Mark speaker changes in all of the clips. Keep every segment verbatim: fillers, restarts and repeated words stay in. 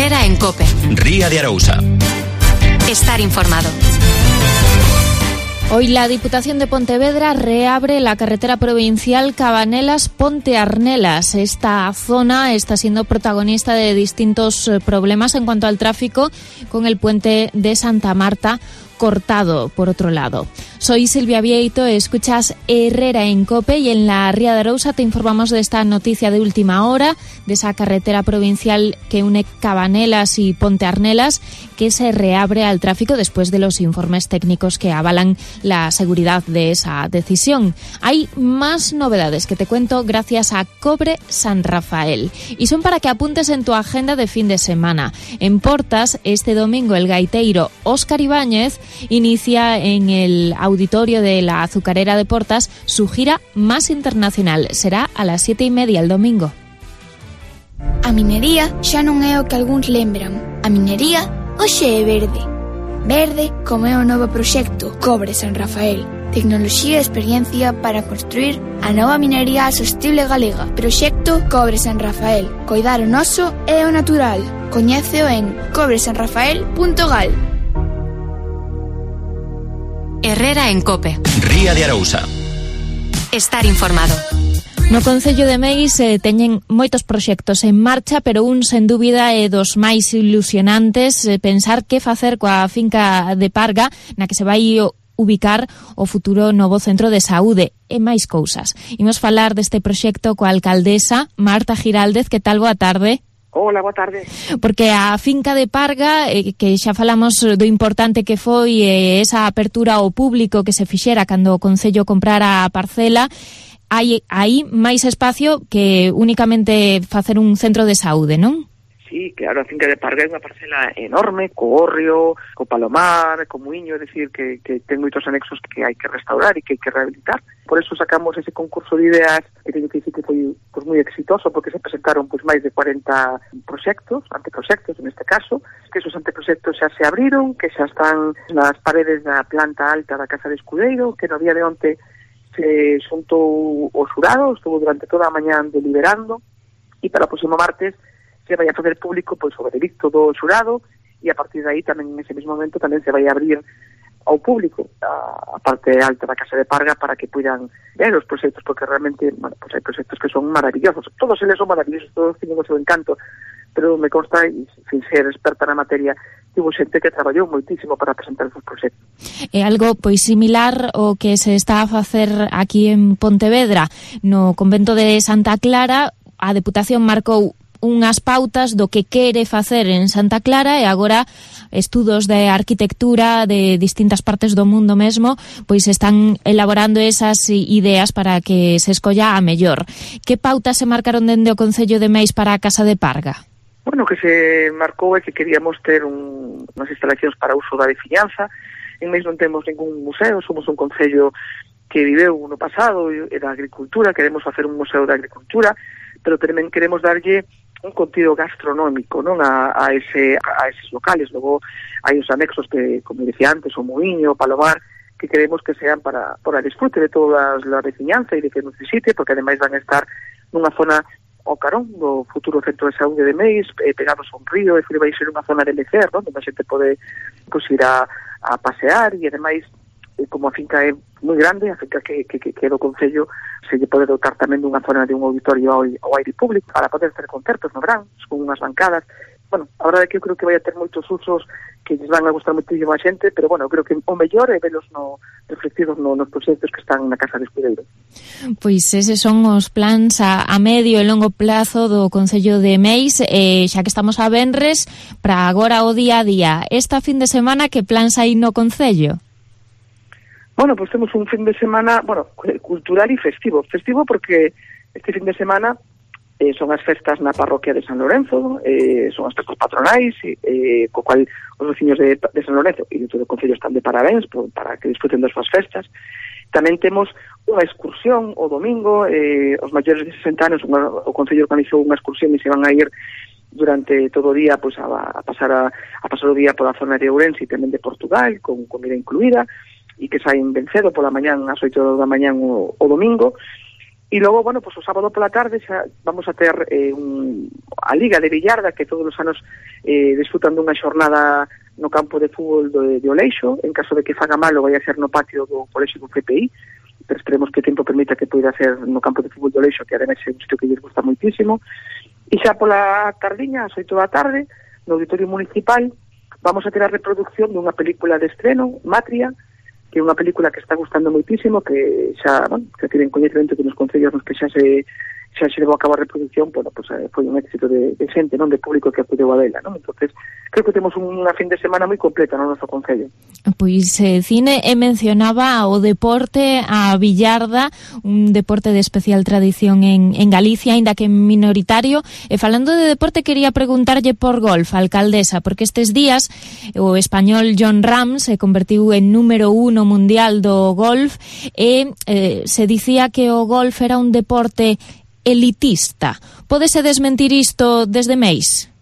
Speaker 1: Herrera en COPE.
Speaker 2: Ría de Arousa.
Speaker 1: Estar informado.
Speaker 3: Hoy la Diputación de Pontevedra reabre la carretera provincial Cabanelas-Ponte Arnelas. Esta zona está siendo protagonista de distintos problemas en cuanto al tráfico, con el puente de Santa Marta cortado por otro lado. Soy Silvia Vieito, escuchas Herrera en COPE y en la Ría de Arousa te informamos de esta noticia de última hora, de esa carretera provincial que une Cabanelas y Ponte Arnelas, que se reabre al tráfico después de los informes técnicos que avalan la seguridad de esa decisión. Hay más novedades que te cuento gracias a Cobre San Rafael y son para que apuntes en tu agenda de fin de semana. En Portas, este domingo el gaiteiro Óscar Ibáñez inicia en el auditorio de la Azucarera de Portas su gira más internacional. Será a las siete y media el domingo.
Speaker 4: A minería xa non é o que algúns lembran. A minería hoxe é verde. Verde como é o novo proxecto Cobre San Rafael. Tecnoloxía e experiencia para construir a nova minería sostible galega. Proxecto Cobre San Rafael. Coidar o noso e o natural. Coñéceo en cobre san rafael punto gal.
Speaker 1: Herrera en COPE.
Speaker 2: Ría de Arousa.
Speaker 1: Estar informado.
Speaker 3: No Concello de Meis eh, teñen moitos proxectos en marcha, pero un, sen dúbida, é dos máis ilusionantes, eh, pensar que facer coa finca de Parga, na que se vai ubicar o futuro novo centro de saúde e máis cousas. Imos falar deste proxecto coa alcaldesa Marta Giraldez. Que tal? Boa tarde.
Speaker 5: Hola, boa tarde.
Speaker 3: Porque a finca de Parga, eh, que xa falamos do importante que foi eh, esa apertura ao público que se fixera cando o Concello comprara a parcela, hai aí máis espacio que únicamente facer un centro de saúde, non?
Speaker 5: Sí, claro, a finca de Parga é unha parcela enorme, co hórreo, co palomar, co muiño, é dicir, que, que ten moitos anexos que hai que restaurar e que hai que rehabilitar. Por eso sacamos ese concurso de ideas, que teño que dicir que foi pues, moi exitoso, porque se presentaron pues, máis de cuarenta proxectos, anteproxectos neste caso, que esos anteproxectos xa se abriron, que xa están nas paredes da planta alta da Casa de Escudeiro, que no día de onte se xuntou o xurado, estuvo durante toda a mañá deliberando, e para o próximo martes se vai a fazer público pois, o veredicto do xurado e a partir de aí tamén en ese mesmo momento tamén se vai a abrir ao público a, a parte alta da Casa de Parga para que puidan ver os proxectos, porque realmente bueno, pues hai proxectos que son maravillosos, todos eles son maravillosos, todos tienen o seu encanto, pero me consta, e sin ser experta na materia, que hubo xente que traballou moitísimo para presentar esos proxectos.
Speaker 3: É algo pois similar ao que se está a facer aquí en Pontevedra. No convento de Santa Clara, a Deputación marcou unhas pautas do que quere facer en Santa Clara e agora estudos de arquitectura de distintas partes do mundo mesmo pois están elaborando esas ideas para que se escolla a mellor. Que pautas se marcaron dende o Concello de Meis para a Casa de Parga?
Speaker 5: Bueno, que se marcou é que queríamos ter un, unhas instalacións para uso da veciñanza. En Meis non temos ningún museo, somos un concello que viveu no pasado e da agricultura, queremos facer un museo da agricultura, pero tamén queremos darlle un contido gastronómico, non, a, a ese a eses locales. Logo hai os anexos que, como decía antes, o Muiño, o Palomar, que queremos que sean para para disfrute de toda a veciñanza e de que necesite, porque ademais van a estar nunha zona ao carón do futuro centro de saúde de Meis, eh, pegados a un río, e vai ser unha zona de lecer, non, onde a xente pode pues, ir a, a pasear, e ademais como a finca é moi grande, a finca que, que, que, que do Concello se lle pode dotar tamén dunha zona de un auditorio ao, ao aire público para poder ter concertos no verán, con unhas bancadas. Bueno, a verdade é que eu creo que vai a ter moitos usos que lles van a gustar moitísimo a xente, pero bueno, eu creo que o mellor é velos no, reflectivos no, nos proxectos que están na Casa de Escudeiro.
Speaker 3: Pois eses son os plans a, a medio e longo plazo do Concello de Meis, e xa que estamos a venres, para agora o día a día. Esta fin de semana, que plans hai no Concello?
Speaker 5: Bueno, pues temos un fin de semana, bueno, cultural e festivo. Festivo porque este fin de semana eh, son as festas na parroquia de San Lorenzo, eh, son as festas patronais, eh, co cual os veciños de, de San Lorenzo e de todo o Concello están de parabéns por, para que disfruten das súas festas. Tamén temos unha excursión o domingo, eh, os maiores de sesenta anos, unha, o Concello organizou unha excursión e se van a ir durante todo o día pues, a, a, pasar a, a pasar o día pola zona de Ourense e tamén de Portugal, con comida incluída, e que saen ben cedo pola mañán, ás oito da mañán o, o domingo. E logo, bueno, pues o sábado pola tarde xa vamos a ter eh, un, a Liga de Villarda, que todos os anos eh, disfrutan dunha xornada no campo de fútbol de, de Oleixo. En caso de que faga malo, vai a ser no patio do Colexio do C P I, pero esperemos que o tempo permita que poida ser no campo de fútbol de Oleixo, que ademais é un sitio que lles gusta moitísimo. E xa pola tardiña, ás oito da tarde, no Auditorio Municipal, vamos a ter a reproducción dunha película de estreno, Matria, que é unha película que está gustando moitísimo, que xa, bueno, que tiven coñecemento que nos concellos nos que xa se xa se levou a cabo a reproducción, bueno, pues, eh, foi un éxito de, de xente, non, de público que acudeu a vela, non? Entonces, creo que temos unha fin de semana moi completa no noso concello.
Speaker 3: Pois eh, cine e mencionaba o deporte, a billarda, un deporte de especial tradición en, en Galicia, aínda que minoritario. E falando de deporte, quería preguntarlle por golf, alcaldesa, porque estes días o español Jon Rahm se convertiu en número uno mundial do golf e eh, se dicía que o golf era un deporte elitista. Pódese desmentir isto desde Meis?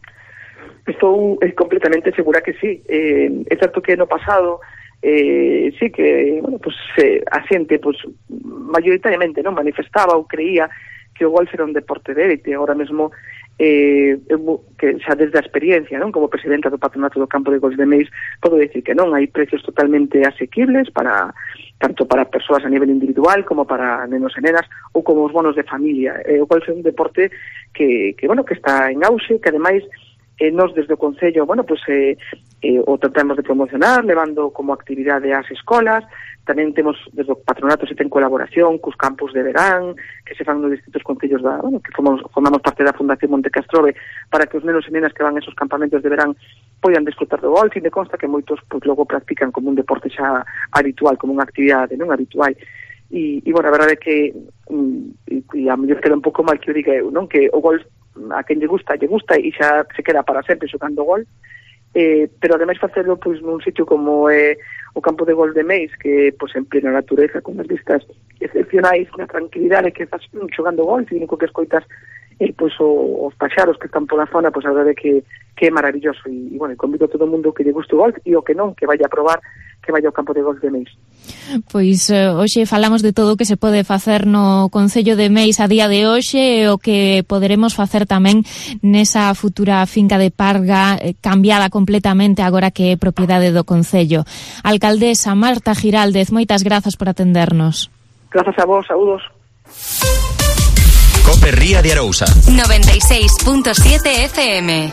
Speaker 5: Estou eh, completamente segura que sí. Eh, é certo que no pasado eh, sí que, bueno, pues, eh, a xente pues, mayoritariamente non manifestaba ou creía que o golf era un deporte de élite. Agora mesmo eh, que xa desde a experiencia, non, como presidenta do Patronato do Campo de Golf de Meis, podo decir que non, hai precios totalmente asequibles para tanto para persoas a nivel individual como para nenos e nenas ou como os bonos de familia. Eh, o golf é un deporte que, que, bueno, que está en auxe, que ademais eh, nos desde o Concello, bueno, pues eh, eh, o tratamos de promocionar, levando como actividade ás escolas. Tamén temos, desde o patronato, se ten colaboración cos campos de verán, que se fan nos distintos concellos da, bueno, que formamos, formamos parte da Fundación Monte Castrove, para que os nenos e nenas que van a esos campamentos de verán poidan disfrutar do golf, e me consta que moitos pues, logo practican como un deporte xa habitual, como unha actividade non habitual. E, e bueno, a verdade é que e, e a mellor queda un pouco mal que o diga eu, non? Que o golf a quen lle gusta, lle gusta e xa se queda para sempre xogando golf. Eh, pero ademais facerlo pois nun sitio como é eh, o campo de golf de Meis, que pois en plena natureza, con as vistas excepcionais, na tranquilidade que estás xogando golf, e o único que escoitas eh, pois o, os paxaros que están pola zona, pois a verdade é que, que é maravilloso. E, e bueno, convido a todo o mundo que lle guste o golf, e o que non, que vaya a probar, que vaya ao campo de golf de Meis.
Speaker 3: Pois eh, hoxe falamos de todo o que se pode facer no Concello de Meis a día de hoxe, e o que poderemos facer tamén nesa futura finca de Parga eh, cambiada completamente agora que é propiedade do Concello. Alcaldesa Marta Giraldez, moitas grazas por atendernos.
Speaker 5: Grazas a vos, saúdos.
Speaker 2: Cope Ría de Arousa
Speaker 1: noventa y seis punto siete F M.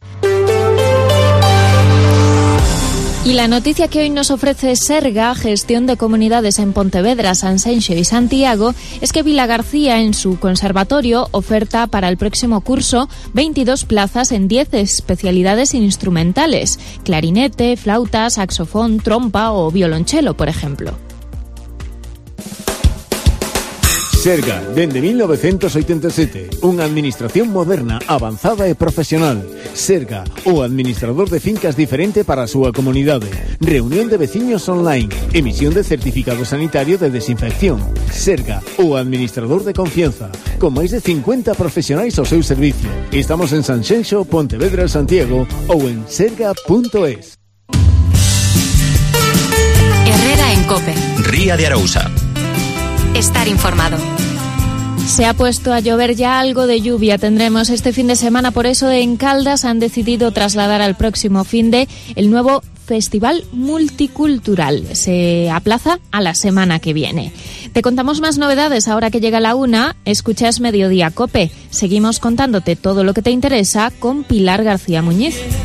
Speaker 3: Y la noticia que hoy nos ofrece Serga, Gestión de Comunidades en Pontevedra, Sanxenxo y Santiago, es que Vilagarcía en su conservatorio oferta para el próximo curso veintidós plazas en diez especialidades instrumentales: clarinete, flauta, saxofón, trompa o violonchelo, por ejemplo.
Speaker 6: Serga, dende mil novecientos oitenta e sete, unha administración moderna, avanzada e profesional. Serga, o administrador de fincas diferente para a súa comunidade. Reunión de veciños online, emisión de certificado sanitario de desinfección. Serga, o administrador de confianza, con máis de cincuenta profesionais ao seu servicio. Estamos en Sanxenxo, Pontevedra, Santiago ou en serga punto es.
Speaker 1: Herrera en Cope.
Speaker 2: Ría de Arousa.
Speaker 1: Estar informado.
Speaker 3: Se ha puesto a llover ya, algo de lluvia tendremos este fin de semana, por eso en Caldas han decidido trasladar al próximo finde el nuevo Festival Multicultural. Se aplaza a la semana que viene. Te contamos más novedades ahora que llega la una. Escuchas Mediodía Cope. Seguimos contándote todo lo que te interesa con Pilar García Muñiz.